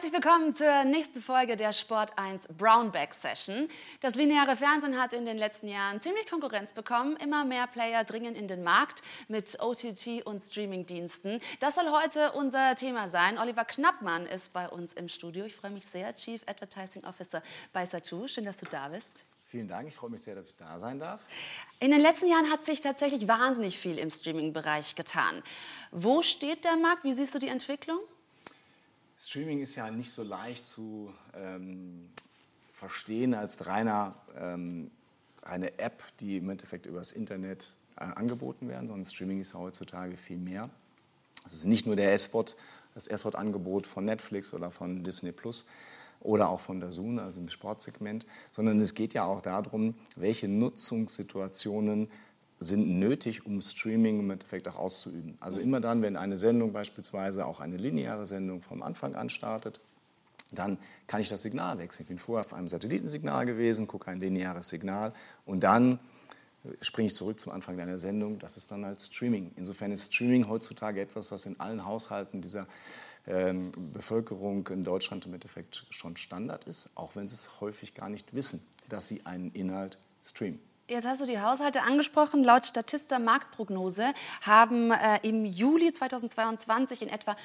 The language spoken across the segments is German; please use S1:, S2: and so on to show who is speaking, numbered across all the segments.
S1: Herzlich willkommen zur nächsten Folge der Sport 1 Brownback Session. Das lineare Fernsehen hat in den letzten Jahren ziemlich Konkurrenz bekommen. Immer mehr Player dringen in den Markt mit OTT und Streamingdiensten. Das soll heute unser Thema sein. Oliver Knappmann ist bei uns im Studio. Ich freue mich sehr, Chief Advertising Officer bei Zattoo. Schön, dass du da bist.
S2: Vielen Dank, ich freue mich sehr, dass ich da sein darf.
S1: In den letzten Jahren hat sich tatsächlich wahnsinnig viel im Streaming-Bereich getan. Wo steht der Markt? Wie siehst du die Entwicklung?
S2: Streaming ist ja nicht so leicht zu verstehen als reine App, die im Endeffekt über das Internet angeboten werden, sondern Streaming ist ja heutzutage viel mehr. Es ist nicht nur das SVOD-Angebot von Netflix oder von Disney Plus oder auch von DAZN, also im Sportsegment, sondern es geht ja auch darum, welche Nutzungssituationen sind nötig, um Streaming im Endeffekt auch auszuüben. Also immer dann, wenn eine Sendung beispielsweise auch eine lineare Sendung vom Anfang an startet, dann kann ich das Signal wechseln. Ich bin vorher auf einem Satellitensignal gewesen, gucke ein lineares Signal und dann springe ich zurück zum Anfang deiner Sendung. Das ist dann als Streaming. Insofern ist Streaming heutzutage etwas, was in allen Haushalten dieser Bevölkerung in Deutschland im Endeffekt schon Standard ist, auch wenn sie es häufig gar nicht wissen, dass sie einen Inhalt streamen.
S1: Jetzt hast du die Haushalte angesprochen. Laut Statista Marktprognose haben im Juli 2022 in etwa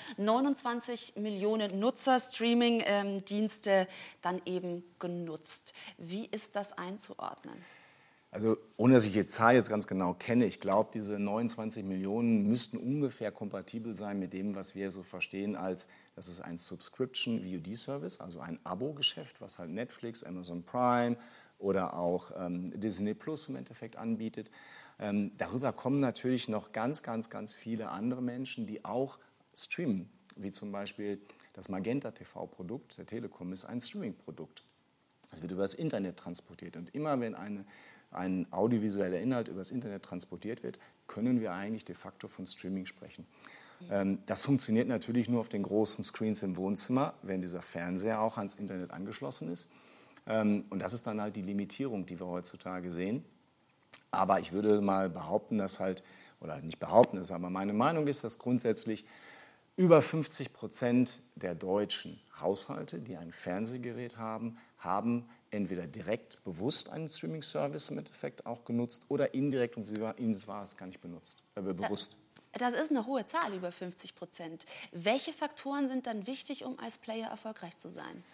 S1: 29 Millionen Nutzer Streaming-Dienste dann eben genutzt. Wie ist das einzuordnen?
S2: Also ohne dass ich die Zahl jetzt ganz genau kenne, ich glaube, diese 29 Millionen müssten ungefähr kompatibel sein mit dem, was wir so verstehen als, das ist ein Subscription-VOD-Service, also ein Abo-Geschäft, was halt Netflix, Amazon Prime oder auch Disney Plus im Endeffekt anbietet. Darüber kommen natürlich noch ganz viele andere Menschen, die auch streamen, wie zum Beispiel das Magenta TV-Produkt der Telekom ist ein Streaming-Produkt. Das wird über das Internet transportiert und immer wenn ein audiovisueller Inhalt über das Internet transportiert wird, können wir eigentlich de facto von Streaming sprechen. Das funktioniert natürlich nur auf den großen Screens im Wohnzimmer, wenn dieser Fernseher auch ans Internet angeschlossen ist. Und das ist dann halt die Limitierung, die wir heutzutage sehen. Aber ich würde mal behaupten, dass halt, oder nicht behaupten, aber meine Meinung ist, dass grundsätzlich über 50% der deutschen Haushalte, die ein Fernsehgerät haben, entweder direkt bewusst einen Streaming-Service im Endeffekt auch genutzt oder indirekt und ihnen war es gar nicht bewusst.
S1: Das ist eine hohe Zahl, über 50%. Welche Faktoren sind dann wichtig, um als Player erfolgreich zu sein?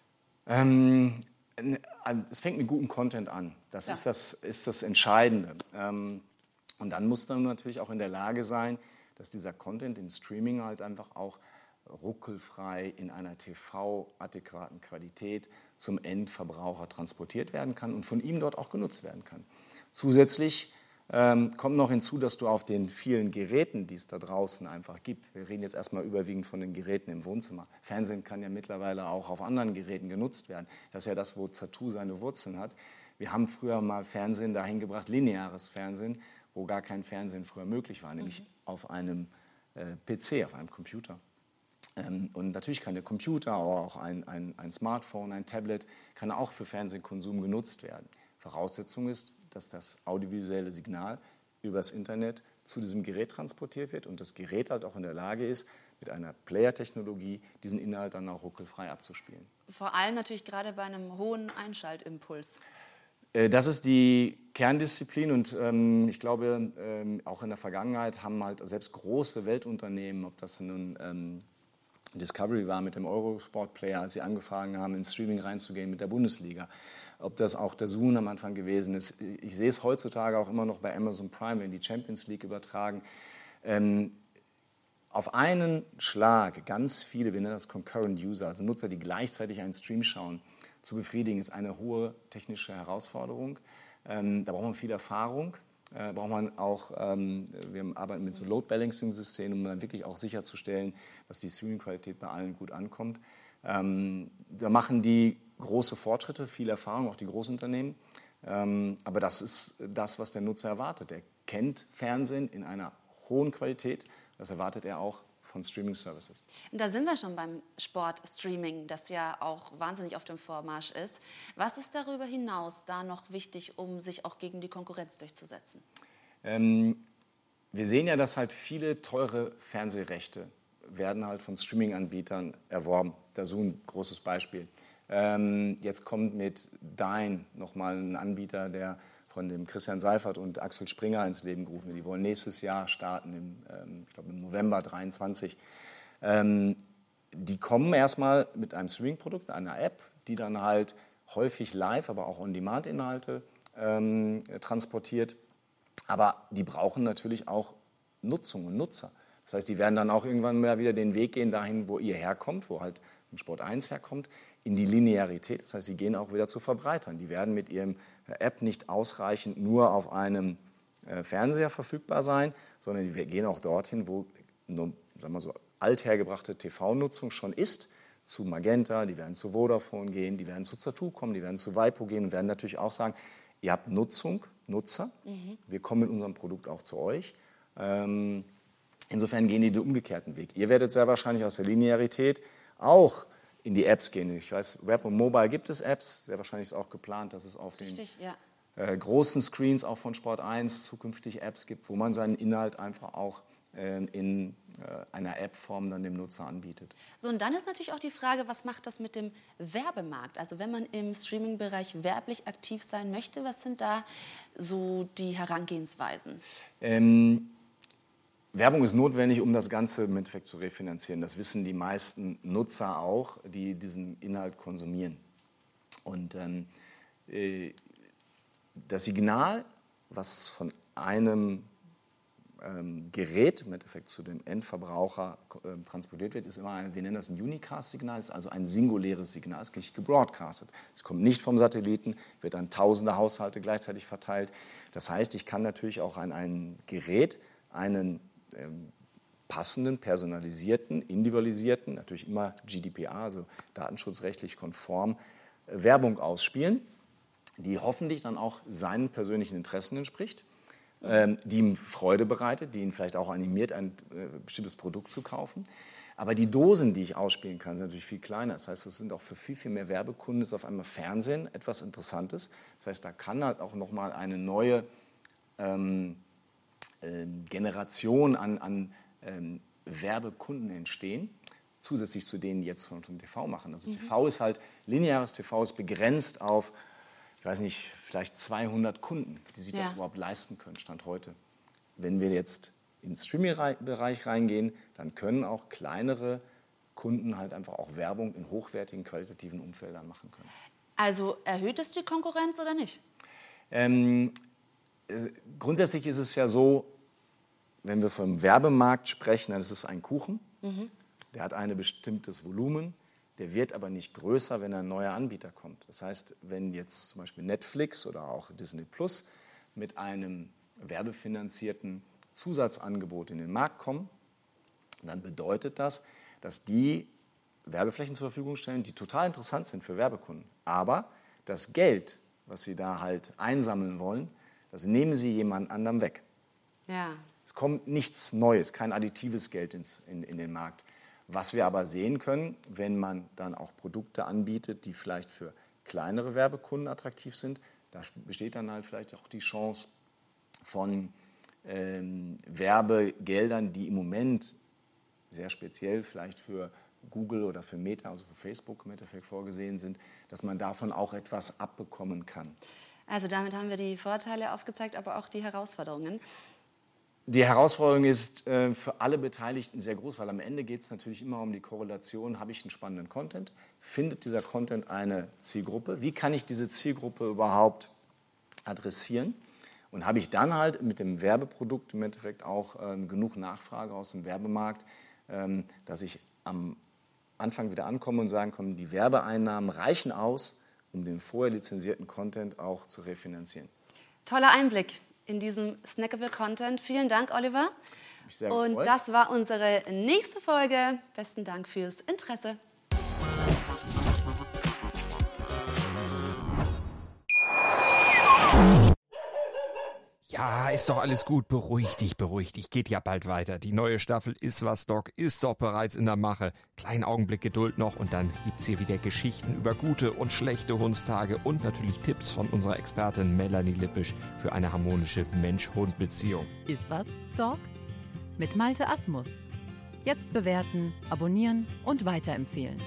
S2: Es fängt mit gutem Content an. Das
S1: ja.
S2: ist das Entscheidende. Und dann muss man natürlich auch in der Lage sein, dass dieser Content im Streaming halt einfach auch ruckelfrei in einer TV-adäquaten Qualität zum Endverbraucher transportiert werden kann und von ihm dort auch genutzt werden kann. Zusätzlich kommt noch hinzu, dass du auf den vielen Geräten, die es da draußen einfach gibt, wir reden jetzt erstmal überwiegend von den Geräten im Wohnzimmer. Fernsehen kann ja mittlerweile auch auf anderen Geräten genutzt werden. Das ist ja das, wo Zattoo seine Wurzeln hat. Wir haben früher mal Fernsehen dahin gebracht, lineares Fernsehen, wo gar kein Fernsehen früher möglich war, nämlich auf einem PC, auf einem Computer. Und natürlich kann der Computer, aber auch ein Smartphone, ein Tablet, kann auch für Fernsehkonsum genutzt werden. Voraussetzung ist, dass das audiovisuelle Signal übers Internet zu diesem Gerät transportiert wird und das Gerät halt auch in der Lage ist, mit einer Player-Technologie diesen Inhalt dann auch ruckelfrei abzuspielen.
S1: Vor allem natürlich gerade bei einem hohen Einschaltimpuls.
S2: Das ist die Kerndisziplin und ich glaube, auch in der Vergangenheit haben halt selbst große Weltunternehmen, ob das nun Discovery war mit dem Eurosport-Player, als sie angefangen haben, ins Streaming reinzugehen mit der Bundesliga. Ob das auch DAZN am Anfang gewesen ist. Ich sehe es heutzutage auch immer noch bei Amazon Prime, wenn die Champions League übertragen. Auf einen Schlag ganz viele, wir nennen das Concurrent User, also Nutzer, die gleichzeitig einen Stream schauen, zu befriedigen, ist eine hohe technische Herausforderung. Da braucht man viel Erfahrung. Braucht man auch, wir arbeiten mit so Load-Balancing-Systemen, um dann wirklich auch sicherzustellen, dass die Streaming-Qualität bei allen gut ankommt. Da machen die große Fortschritte, viel Erfahrung, auch die Großunternehmen. Aber das ist das, was der Nutzer erwartet. Er kennt Fernsehen in einer hohen Qualität. Das erwartet er auch von Streaming-Services.
S1: Und da sind wir schon beim Sport-Streaming, das ja auch wahnsinnig auf dem Vormarsch ist. Was ist darüber hinaus da noch wichtig, um sich auch gegen die Konkurrenz durchzusetzen?
S2: Wir sehen ja, dass halt viele teure Fernsehrechte werden halt von Streaming-Anbietern erworben. DAZN, großes Beispiel. Jetzt kommt mit Dine nochmal ein Anbieter, der von dem Christian Seifert und Axel Springer ins Leben gerufen wird. Die wollen nächstes Jahr starten, ich glaube im November 2023. Die kommen erstmal mit einem Streaming-Produkt, einer App, die dann halt häufig live, aber auch On-Demand-Inhalte transportiert. Aber die brauchen natürlich auch Nutzung und Nutzer. Das heißt, die werden dann auch irgendwann mal wieder den Weg gehen dahin, wo ihr herkommt, wo halt ein Sport 1 herkommt, in die Linearität. Das heißt, sie gehen auch wieder zu Verbreitern. Die werden mit ihrem App nicht ausreichend nur auf einem Fernseher verfügbar sein, sondern die gehen auch dorthin, wo, sagen wir so, althergebrachte TV-Nutzung schon ist, zu Magenta, die werden zu Vodafone gehen, die werden zu Zattoo kommen, die werden zu Waipo gehen und werden natürlich auch sagen, ihr habt Nutzer, wir kommen mit unserem Produkt auch zu euch. Insofern gehen die den umgekehrten Weg. Ihr werdet sehr wahrscheinlich aus der Linearität auch in die Apps gehen. Ich weiß, Web und Mobile gibt es Apps. Sehr wahrscheinlich ist auch geplant, dass es auf den großen Screens auch von Sport 1 zukünftig Apps gibt, wo man seinen Inhalt einfach auch in einer App-Form dann dem Nutzer anbietet.
S1: So, und dann ist natürlich auch die Frage, was macht das mit dem Werbemarkt? Also wenn man im Streaming-Bereich werblich aktiv sein möchte, was sind da so die Herangehensweisen?
S2: Werbung ist notwendig, um das Ganze im Endeffekt zu refinanzieren. Das wissen die meisten Nutzer auch, die diesen Inhalt konsumieren. Und das Signal, was von einem Gerät im Endeffekt zu dem Endverbraucher transportiert wird, ist immer, wir nennen das ein Unicast-Signal, ist also ein singuläres Signal, es ist nicht gebroadcastet. Es kommt nicht vom Satelliten, wird an tausende Haushalte gleichzeitig verteilt. Das heißt, ich kann natürlich auch an ein Gerät einen passenden, personalisierten, individualisierten, natürlich immer GDPR, also datenschutzrechtlich konform, Werbung ausspielen, die hoffentlich dann auch seinen persönlichen Interessen entspricht, die ihm Freude bereitet, die ihn vielleicht auch animiert, ein bestimmtes Produkt zu kaufen. Aber die Dosen, die ich ausspielen kann, sind natürlich viel kleiner. Das heißt, das sind auch für viel, viel mehr Werbekunden, ist auf einmal Fernsehen etwas Interessantes. Das heißt, da kann halt auch nochmal eine neue Generation an Werbekunden entstehen, zusätzlich zu denen, die jetzt von TV machen. Also TV ist halt, lineares TV ist begrenzt auf, ich weiß nicht, vielleicht 200 Kunden, die sich das überhaupt leisten können, Stand heute. Wenn wir jetzt in den Streaming-Bereich reingehen, dann können auch kleinere Kunden halt einfach auch Werbung in hochwertigen, qualitativen Umfeldern machen können.
S1: Also erhöht es die Konkurrenz oder nicht?
S2: Grundsätzlich ist es ja so, wenn wir vom Werbemarkt sprechen, dann ist es ein Kuchen. Der hat ein bestimmtes Volumen, der wird aber nicht größer, wenn ein neuer Anbieter kommt. Das heißt, wenn jetzt zum Beispiel Netflix oder auch Disney Plus mit einem werbefinanzierten Zusatzangebot in den Markt kommen, dann bedeutet das, dass die Werbeflächen zur Verfügung stellen, die total interessant sind für Werbekunden. Aber das Geld, was sie da halt einsammeln wollen, das nehmen sie jemand anderem weg.
S1: Ja.
S2: Es kommt nichts Neues, kein additives Geld in den Markt. Was wir aber sehen können, wenn man dann auch Produkte anbietet, die vielleicht für kleinere Werbekunden attraktiv sind, da besteht dann halt vielleicht auch die Chance von Werbegeldern, die im Moment sehr speziell vielleicht für Google oder für Meta, also für Facebook im Endeffekt vorgesehen sind, dass man davon auch etwas abbekommen kann.
S1: Also damit haben wir die Vorteile aufgezeigt, aber auch die Herausforderungen.
S2: Die Herausforderung ist für alle Beteiligten sehr groß, weil am Ende geht es natürlich immer um die Korrelation, habe ich einen spannenden Content, findet dieser Content eine Zielgruppe, wie kann ich diese Zielgruppe überhaupt adressieren und habe ich dann halt mit dem Werbeprodukt im Endeffekt auch genug Nachfrage aus dem Werbemarkt, dass ich am Anfang wieder ankomme und sagen kann, die Werbeeinnahmen reichen aus, um den vorher lizenzierten Content auch zu refinanzieren.
S1: Toller Einblick in diesem snackable Content. Vielen Dank, Oliver.
S2: Mich sehr gefreut.
S1: Und das war unsere nächste Folge. Besten Dank fürs Interesse.
S3: Ja, ist doch alles gut. Beruhig dich. Geht ja bald weiter. Die neue Staffel Iswas Dog ist doch bereits in der Mache. Kleinen Augenblick Geduld noch und dann gibt's hier wieder Geschichten über gute und schlechte Hundstage und natürlich Tipps von unserer Expertin Melanie Lippisch für eine harmonische Mensch-Hund-Beziehung.
S4: Iswas Dog mit Malte Asmus. Jetzt bewerten, abonnieren und weiterempfehlen.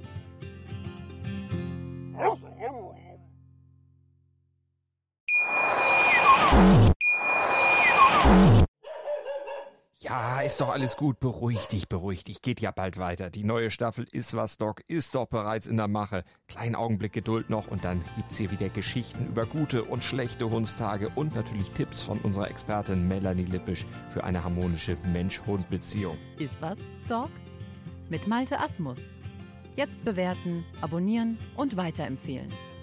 S3: Ja, ist doch alles gut. Beruhig dich. Geht ja bald weiter. Die neue Staffel Ist was, Doc ist doch bereits in der Mache. Kleinen Augenblick Geduld noch und dann gibt's hier wieder Geschichten über gute und schlechte Hundstage und natürlich Tipps von unserer Expertin Melanie Lippisch für eine harmonische Mensch-Hund-Beziehung.
S4: Ist was, Dog? Mit Malte Asmus. Jetzt bewerten, abonnieren und weiterempfehlen.